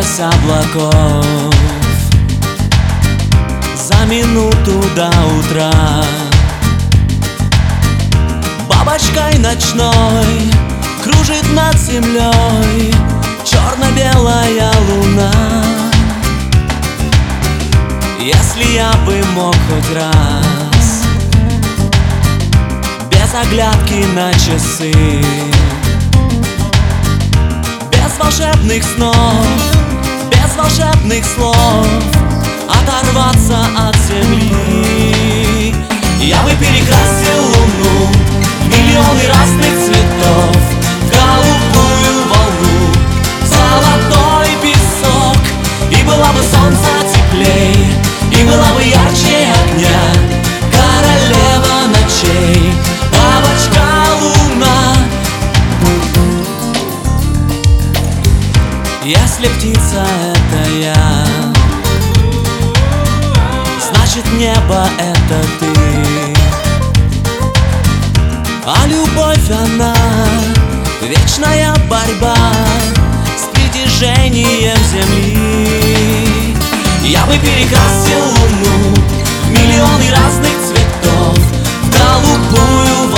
касаясь облаков, за минуту до утра. Бабочкой ночной кружит над землей черно-белая луна. Если я бы мог хоть раз, без оглядки на часы, без волшебных снов, без волшебных слов, оторваться от земли, я бы перекрасил луну в миллионы разных цветов, в голубую волну, в золотой песок. И было бы солнце теплей, и была бы ярче огня, королева ночей, бабочка-луна. Если птица — это я, значит небо — это ты. А любовь она — вечная борьба с притяжением земли. Я бы перекрасил луну в миллионы разных цветов, в голубую